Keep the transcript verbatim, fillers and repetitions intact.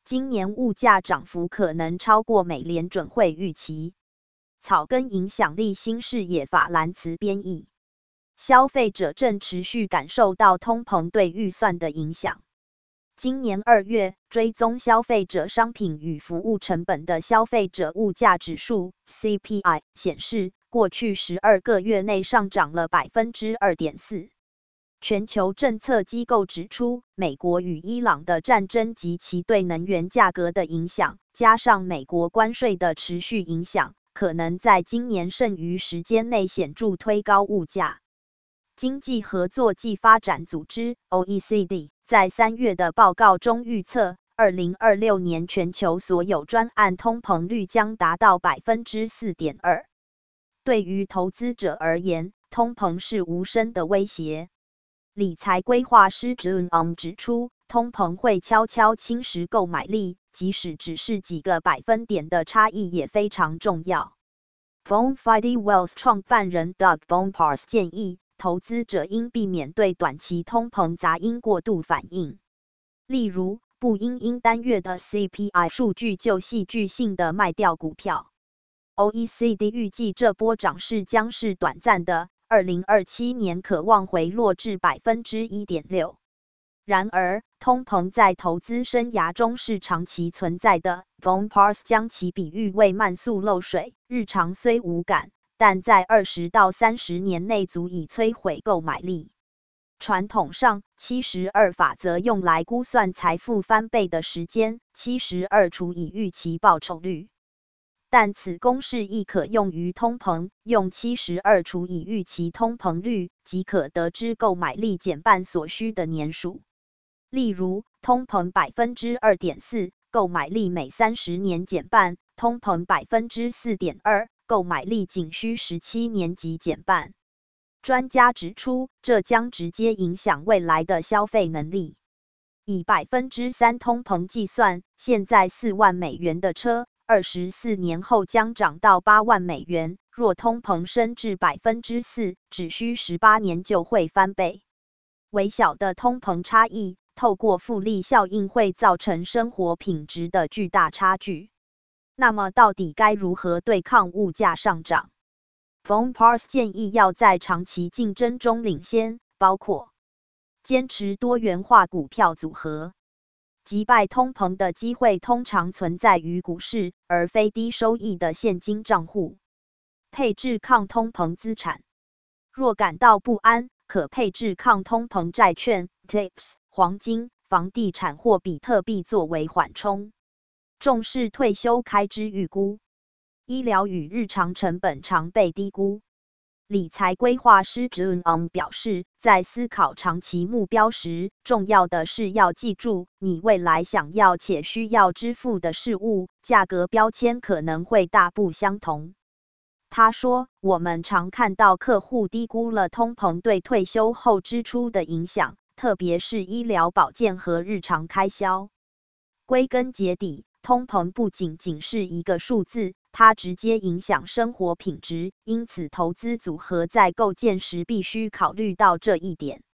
今年物价涨幅可能超过美联准会预期。草根影响力新视野法兰茨编译。消费者正持续感受到通膨对预算的影响。今年二月，追踪消费者商品与服务成本的消费者物价指数 C P I 显示，过去十二个月内上涨了 百分之二点四。全球政策机构指出，美国与伊朗的战争及其对能源价格的影响，加上美国关税的持续影响，可能在今年剩余时间内显著推高物价。经济合作暨发展组织 O E C D 在三月的报告中预测，二零二六年全球所有专案通膨率将达到 百分之四点二。对于投资者而言，通膨是无声的威胁。理财规划师 Jun 指出，通膨会悄悄侵蚀购买力，即使只是几个百分点的差异也非常重要。Bonfide Wealth 创办人 Doug Bonpars 建议，投资者应避免对短期通膨杂音过度反应。例如，不应因单月的 C P I 数据就戏剧性的卖掉股票。O E C D 预计这波涨势将是短暂的，二零二七年可望回落至 百分之一点六。然而，通膨在投资生涯中是长期存在的。Bonpars 将其比喻为慢速漏水，日常虽无感，但在二十到三十年内足以摧毁购买力。传统上，七十二法则用来估算财富翻倍的时间，七十二除以预期报酬率。但此公式亦可用于通膨，用七十二除以预期通膨率，即可得知购买力减半所需的年数。例如，通膨 百分之二点四， 购买力每三十年减半；通膨 百分之四点二， 购买力仅需十七年即减半。专家指出，这将直接影响未来的消费能力。以 百分之三 通膨计算，现在四万美元的车，二十四年后将涨到八万美元，若通膨升至 百分之四， 只需十八年就会翻倍。微小的通膨差异，透过复利效应会造成生活品质的巨大差距。那么到底该如何对抗物价上涨？ Bonpars 建议要在长期竞争中领先，包括坚持多元化股票组合。击败通膨的机会通常存在于股市，而非低收益的现金账户。配置抗通膨资产。若感到不安，可配置抗通膨债券、T I P S、黄金、房地产或比特币作为缓冲。重视退休开支预估。医疗与日常成本常被低估。理财规划师 Jun 表示，在思考长期目标时，重要的是要记住，你未来想要且需要支付的事物，价格标签可能会大不相同。他说，我们常看到客户低估了通膨对退休后支出的影响，特别是医疗保健和日常开销。归根结底，通膨不仅仅是一个数字，它直接影响生活品质，因此投资组合在构建时必须考虑到这一点。